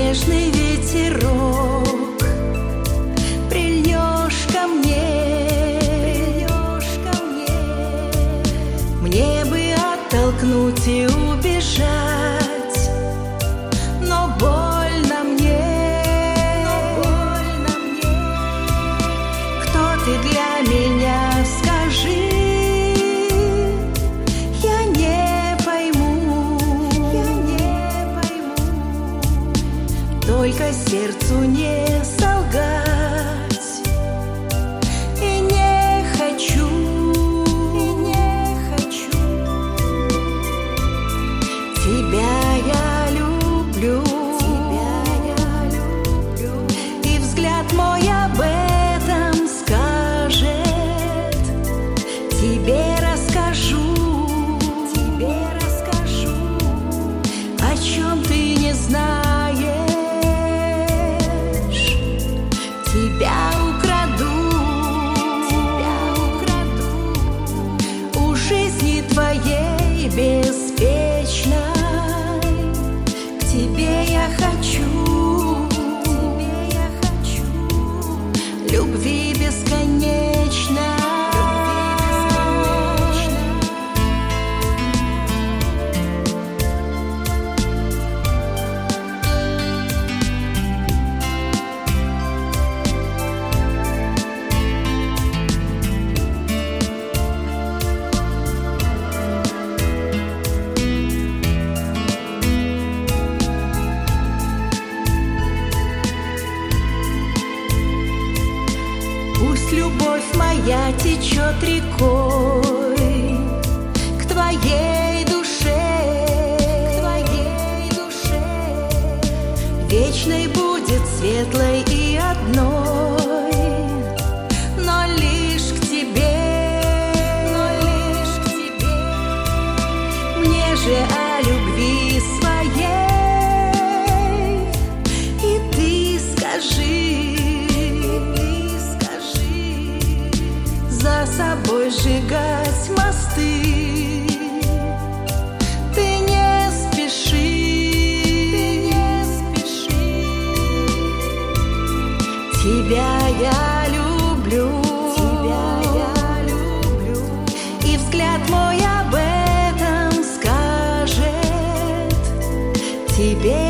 нежный ветерок, прильнешь ко мне, мне бы оттолкнуть и убежать, но больно мне. Кто ты для меня, скажи, я не пойму, только сердцу не солгать, и не хочу, тебя я люблю, и взгляд мой об этом скажет, тебе расскажу, о чем ты не знаешь, тебя украду, у жизни твоей беспечной, к тебе я хочу, любви бесконечно. Пусть любовь моя течет рекой к твоей душе, вечной будет, светлой и одной, но лишь к тебе, мне же о любви своей, и ты скажи, за собой сжигать мосты, ты не спеши, тебя я люблю, и взгляд мой об этом скажет, тебе